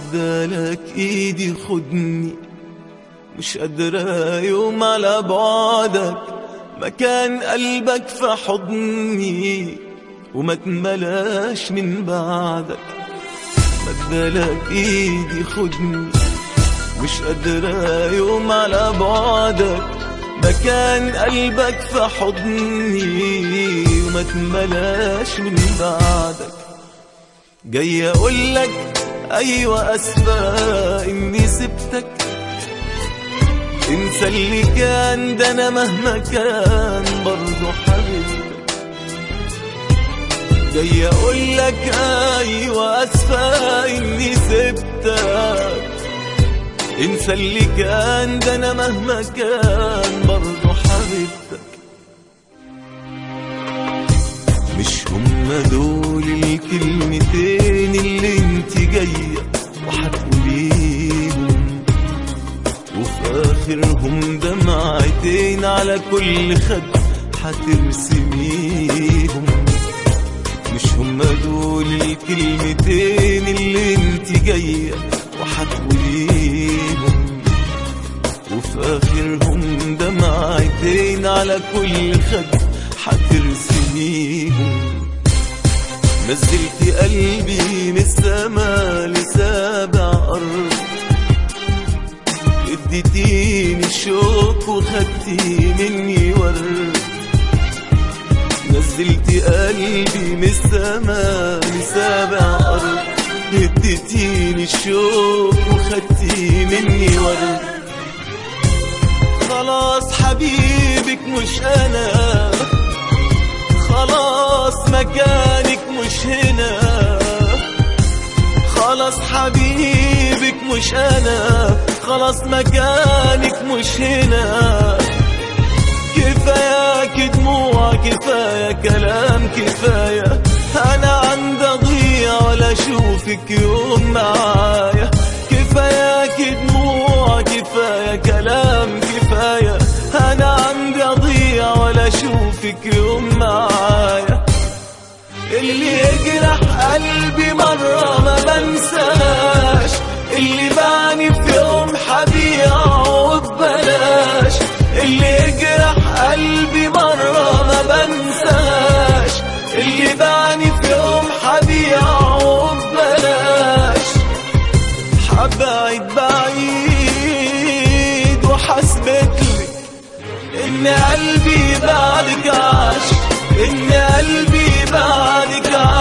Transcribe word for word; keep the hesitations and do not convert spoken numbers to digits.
مدالك ايدي خدني، مش قادرة يوم على بعدك، مكان قلبك في حضني وما تملاش من بعدك. مدالك ايدي خدني، مش قادرة يوم على بعدك، مكان قلبك في حضني وما تملاش من بعدك. جاي اقولك ايوه اسفة اني سبتك، انسى اللي كان، ده انا مهما كان برضو حبيبك. جاي اقولك ايوه اسفة اني سبتك، انسى اللي كان، ده انا مهما كان برضو حبيبتك. مش هما دول الكلمتين اللي انت جاية وحتقوليهم، وفي اخرهم دمعتين على كل خد حترسميهم. مش هما دول الكلمتين اللي انت جاية وحتقوليهم، وفي اخرهم دمعتين على كل خد حترسميهم. نزلتي قلبي من السما لسابع أرض، اديتيني الشوق وخدتي مني ورد. نزلتي قلبي من السما لسابع أرض، اديتيني الشوق وخدتي مني ورد. خلاص حبيبك مش أنا، خلاص مكانك مش هنا. خلاص حبيبك مش أنا، خلاص مكانك مش هنا. كفاياك دموع، كفاية كلام، كفاية أنا عندي أضيع ولا أشوفك يوم معايا. كفاياك دموع، كفاية كلام، كفاية أنا عندي أضيع ولا أشوفك يوم معايا. اللي يجرح قلبي مرة ما بنساش، اللي بعني في يوم حبيعه وببلاش. اللي يجرح قلبي مرة ما بنساش، اللي بعني في يوم حبيعه وببلاش. حبعد بعيد وحسبتلك إن قلبي بعدك عاش، إن قلبي بعدك عاش.